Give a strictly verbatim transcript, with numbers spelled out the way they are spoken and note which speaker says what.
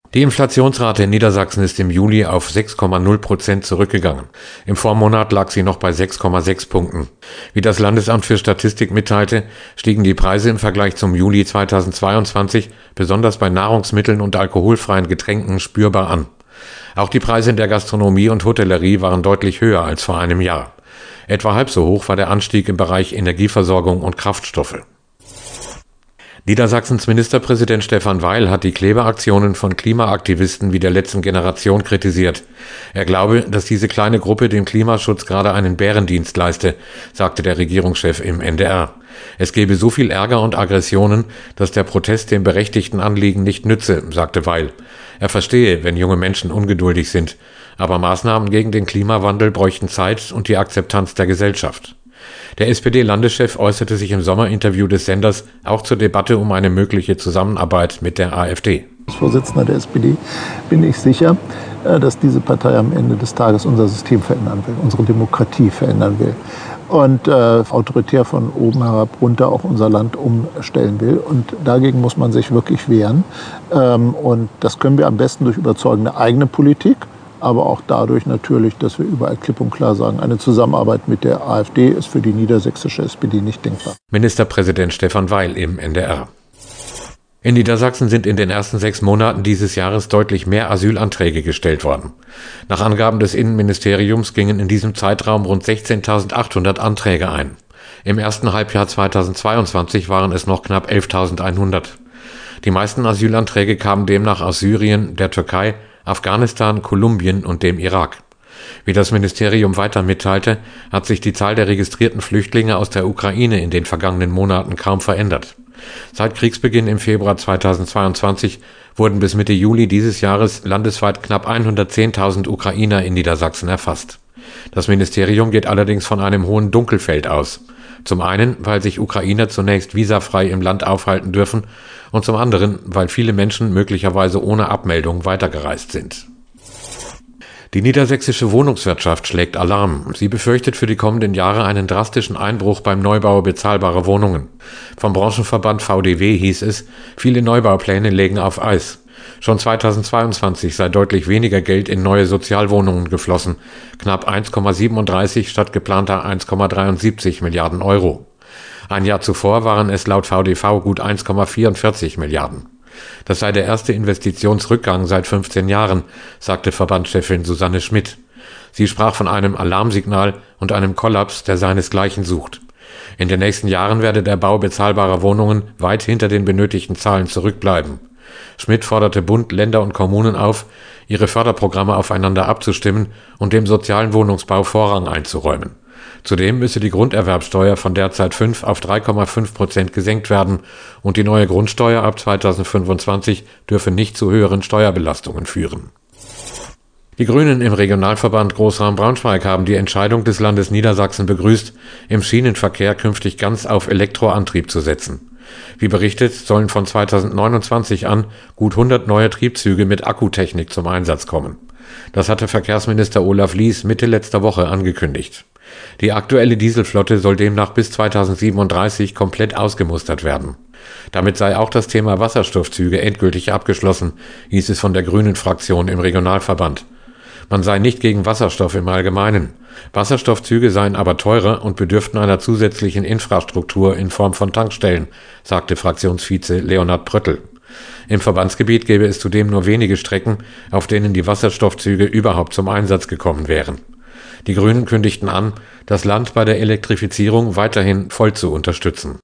Speaker 1: Die Inflationsrate in Niedersachsen ist im Juli auf sechs Komma null Prozent zurückgegangen. Im Vormonat lag sie noch bei sechs Komma sechs Punkten. Wie das Landesamt für Statistik mitteilte, stiegen die Preise im Vergleich zum Juli zweitausendzweiundzwanzig besonders bei Nahrungsmitteln und alkoholfreien Getränken spürbar an. Auch die Preise in der Gastronomie und Hotellerie waren deutlich höher als vor einem Jahr. Etwa halb so hoch war der Anstieg im Bereich Energieversorgung und Kraftstoffe. Niedersachsens Ministerpräsident Stefan Weil hat die Klebeaktionen von Klimaaktivisten wie der letzten Generation kritisiert. Er glaube, dass diese kleine Gruppe dem Klimaschutz gerade einen Bärendienst leiste, sagte der Regierungschef im N D R. Es gebe so viel Ärger und Aggressionen, dass der Protest dem berechtigten Anliegen nicht nütze, sagte Weil. Er verstehe, wenn junge Menschen ungeduldig sind, aber Maßnahmen gegen den Klimawandel bräuchten Zeit und die Akzeptanz der Gesellschaft. Der S P D-Landeschef äußerte sich im Sommerinterview des Senders auch zur Debatte um eine mögliche Zusammenarbeit mit der AfD.
Speaker 2: Als Vorsitzender der S P D bin ich sicher, dass diese Partei am Ende des Tages unser System verändern will, unsere Demokratie verändern will und äh, autoritär von oben herab runter auch unser Land umstellen will. Und dagegen muss man sich wirklich wehren. Ähm, und das können wir am besten durch überzeugende eigene Politik, aber auch dadurch natürlich, dass wir überall klipp und klar sagen, eine Zusammenarbeit mit der AfD ist für die niedersächsische S P D nicht denkbar.
Speaker 1: Ministerpräsident Stefan Weil im N D R. In Niedersachsen sind in den ersten sechs Monaten dieses Jahres deutlich mehr Asylanträge gestellt worden. Nach Angaben des Innenministeriums gingen in diesem Zeitraum rund sechzehntausendachthundert Anträge ein. Im ersten Halbjahr zweitausendzweiundzwanzig waren es noch knapp elftausendeinhundert. Die meisten Asylanträge kamen demnach aus Syrien, der Türkei, Afghanistan, Kolumbien und dem Irak. Wie das Ministerium weiter mitteilte, hat sich die Zahl der registrierten Flüchtlinge aus der Ukraine in den vergangenen Monaten kaum verändert. Seit Kriegsbeginn im Februar zweitausendzweiundzwanzig wurden bis Mitte Juli dieses Jahres landesweit knapp hundertzehntausend Ukrainer in Niedersachsen erfasst. Das Ministerium geht allerdings von einem hohen Dunkelfeld aus. Zum einen, weil sich Ukrainer zunächst visafrei im Land aufhalten dürfen und zum anderen, weil viele Menschen möglicherweise ohne Abmeldung weitergereist sind. Die niedersächsische Wohnungswirtschaft schlägt Alarm. Sie befürchtet für die kommenden Jahre einen drastischen Einbruch beim Neubau bezahlbarer Wohnungen. Vom Branchenverband V D W hieß es, viele Neubaupläne legen auf Eis. Schon zweitausendzweiundzwanzig sei deutlich weniger Geld in neue Sozialwohnungen geflossen, knapp eins Komma siebenunddreißig statt geplanter eins Komma dreiundsiebzig Milliarden Euro. Ein Jahr zuvor waren es laut V D V gut eins Komma vierundvierzig Milliarden. Das sei der erste Investitionsrückgang seit fünfzehn Jahren, sagte Verbandschefin Susanne Schmidt. Sie sprach von einem Alarmsignal und einem Kollaps, der seinesgleichen sucht. In den nächsten Jahren werde der Bau bezahlbarer Wohnungen weit hinter den benötigten Zahlen zurückbleiben. Schmidt forderte Bund, Länder und Kommunen auf, ihre Förderprogramme aufeinander abzustimmen und dem sozialen Wohnungsbau Vorrang einzuräumen. Zudem müsse die Grunderwerbsteuer von derzeit fünf auf drei Komma fünf Prozent gesenkt werden und die neue Grundsteuer ab zweitausendfünfundzwanzig dürfe nicht zu höheren Steuerbelastungen führen. Die Grünen im Regionalverband Großraum Braunschweig haben die Entscheidung des Landes Niedersachsen begrüßt, im Schienenverkehr künftig ganz auf Elektroantrieb zu setzen. Wie berichtet, sollen von zweitausendneunundzwanzig an gut hundert neue Triebzüge mit Akkutechnik zum Einsatz kommen. Das hatte Verkehrsminister Olaf Lies Mitte letzter Woche angekündigt. Die aktuelle Dieselflotte soll demnach bis zweitausendsiebenunddreißig komplett ausgemustert werden. Damit sei auch das Thema Wasserstoffzüge endgültig abgeschlossen, hieß es von der Grünen-Fraktion im Regionalverband. Man sei nicht gegen Wasserstoff im Allgemeinen. Wasserstoffzüge seien aber teurer und bedürften einer zusätzlichen Infrastruktur in Form von Tankstellen, sagte Fraktionsvize Leonhard Pröttl. Im Verbandsgebiet gäbe es zudem nur wenige Strecken, auf denen die Wasserstoffzüge überhaupt zum Einsatz gekommen wären. Die Grünen kündigten an, das Land bei der Elektrifizierung weiterhin voll zu unterstützen.